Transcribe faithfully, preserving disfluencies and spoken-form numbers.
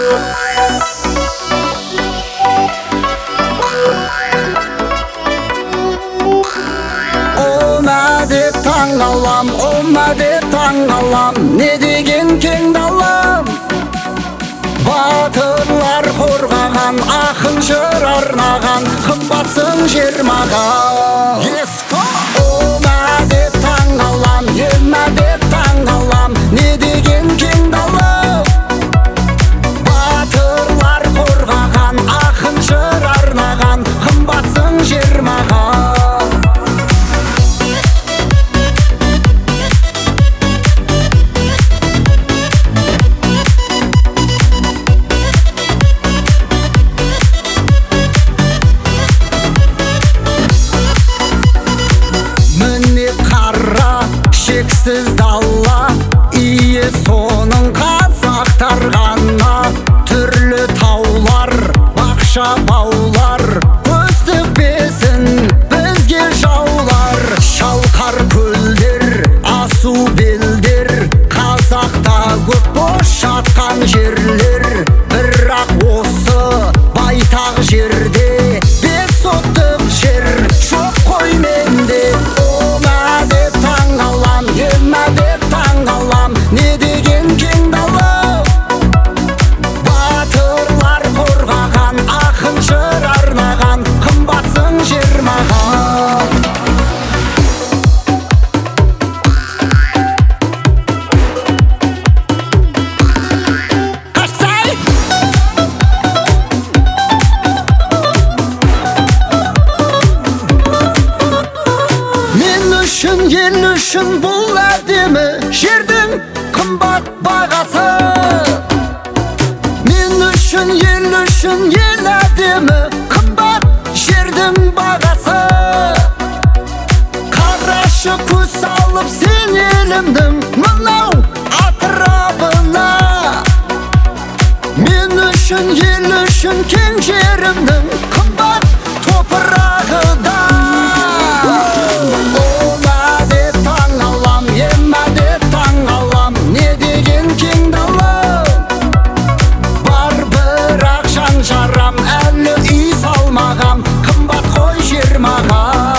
Таң алам, ома деп таң алам, не деген кең далам. Батырлар қорғаған, ақын жыр арнаған, қымбатсың жер маған. Ома деп таң алам, ема деп таң алам, не деген кең далам. Батырлар қорғаған, ақын жыр арнаған, қымбатсың жер маған. Шексіз дала, ие соның қазақтар ғана. Түрлі таулар, бақша баулар, көз тікпесін бізге жаулар. Шалқар көлдер, асу белдер, қазақта көп бос жатқан жерлер. Бірақ осы байтақ жерде бес соттық жер жоқ қой менде. Ома деп таң алам, ема деп таң алам, не деген кең дала. Батырлар қорғаған, ақын жыр арнаған, қымбатсың жер маған. Ел үшін бұл әдемі жердің қымбат бағасы. Мен үшін, ел үшін, ел әдемі қымбат жердің бағасы. Қарашы көз салып сен елімнің мынау атырабына. Мен үшін, ел үшін кең жерімнің қымбат топырағы да. Жарам әлі үй салмағам, қымбат қой жер маған.